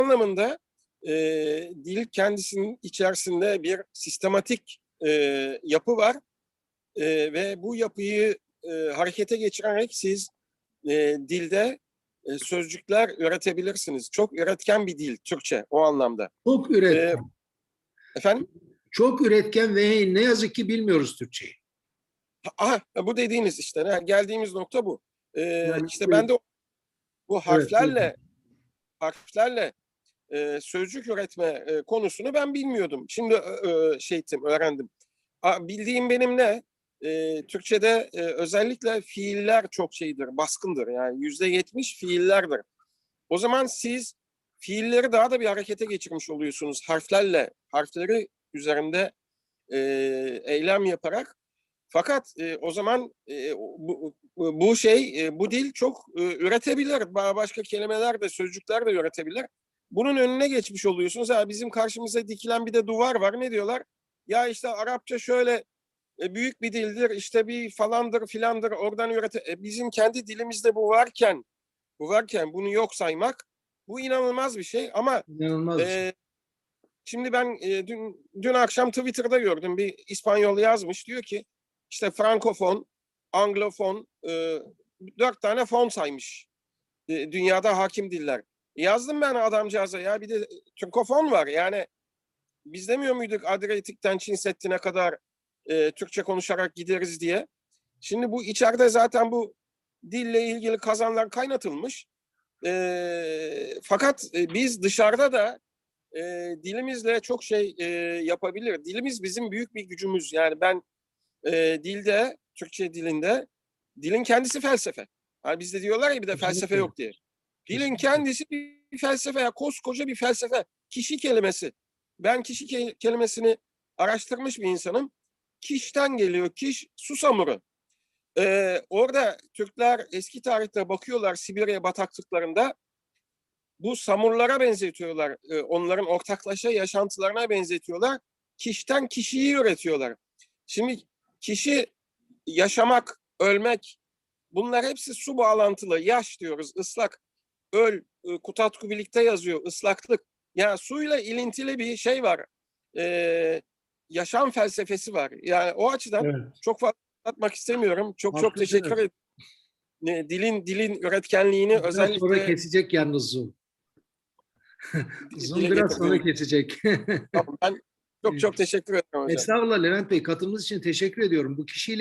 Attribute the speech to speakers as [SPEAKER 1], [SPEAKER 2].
[SPEAKER 1] anlamında dil kendisinin içerisinde bir sistematik yapı var ve bu yapıyı harekete geçirerek siz dilde sözcükler üretebilirsiniz. Çok üretken bir dil Türkçe o anlamda.
[SPEAKER 2] Çok üretken.
[SPEAKER 1] Efendim?
[SPEAKER 2] Çok üretken ve ne yazık ki bilmiyoruz Türkçeyi.
[SPEAKER 1] Aha, bu dediğiniz işte geldiğimiz nokta bu.
[SPEAKER 2] Yani
[SPEAKER 1] İşte ben de bu
[SPEAKER 2] evet,
[SPEAKER 1] harflerle sözcük üretme konusunu ben bilmiyordum. Şimdi öğrendim. Bildiğim benim ne? Türkçe'de özellikle fiiller çok baskındır. Yani %70 fiillerdir. O zaman siz fiilleri daha da bir harekete geçirmiş oluyorsunuz. Harfleri üzerinde eylem yaparak. Fakat o zaman bu dil çok üretebilir. Başka kelimeler de, sözcükler de üretebilir. Bunun önüne geçmiş oluyorsunuz. Bizim karşımıza dikilen bir de duvar var. Ne diyorlar? Ya işte Arapça şöyle büyük bir dildir. İşte bir falandır filandır. Oradan bizim kendi dilimizde bu varken bunu yok saymak bu inanılmaz bir şey. Ama
[SPEAKER 2] inanılmaz bir şey.
[SPEAKER 1] şimdi ben dün akşam Twitter'da gördüm. Bir İspanyol yazmış. Diyor ki işte Frankofon, Anglofon 4 tane fon saymış. Dünyada hakim diller. Yazdım ben adamcağıza ya bir de Türkofon var. Yani biz demiyor muyduk Adriyatik'ten Çin Seddi'ne kadar Türkçe konuşarak gideriz diye. Şimdi bu içeride zaten bu dille ilgili kazanlar kaynatılmış. Fakat biz dışarıda da dilimizle çok yapabilir. Dilimiz bizim büyük bir gücümüz. Yani ben Türkçe dilinde dilin kendisi felsefe. Yani bizde diyorlar ya bir de felsefe yok diye. Dilin kendisi bir felsefe ya koskoca bir felsefe. Kişi kelimesi. Ben kişi kelimesini araştırmış bir insanım. Kişten geliyor. Kiş susamuru. Orada Türkler eski tarihte bakıyorlar Sibirya bataklıklarında bu samurlara benzetiyorlar. Onların ortaklaşa yaşantılarına benzetiyorlar. Kişten kişiyi üretiyorlar. Şimdi kişi yaşamak, ölmek bunlar hepsi su bağlantılı. Yaş diyoruz, ıslak. Öl, Kutatku birlikte yazıyor, ıslaklık. Yani suyla ilintili bir şey var. Yaşam felsefesi var. Yani o açıdan
[SPEAKER 2] Evet.
[SPEAKER 1] çok fazla anlatmak istemiyorum. Çok teşekkür
[SPEAKER 2] Haklısınız.
[SPEAKER 1] ederim. Dilin üretkenliğini
[SPEAKER 2] Biraz sonra
[SPEAKER 1] özellikle
[SPEAKER 2] kesecek yalnız Zoom. Zoom
[SPEAKER 1] dile
[SPEAKER 2] biraz sonra
[SPEAKER 1] getirdiğiniz.
[SPEAKER 2] kesecek.
[SPEAKER 1] Tamam, ben çok teşekkür ederim hocam.
[SPEAKER 2] Estağfurullah Levent Bey, katılımınız için teşekkür ediyorum. Bu kişiyle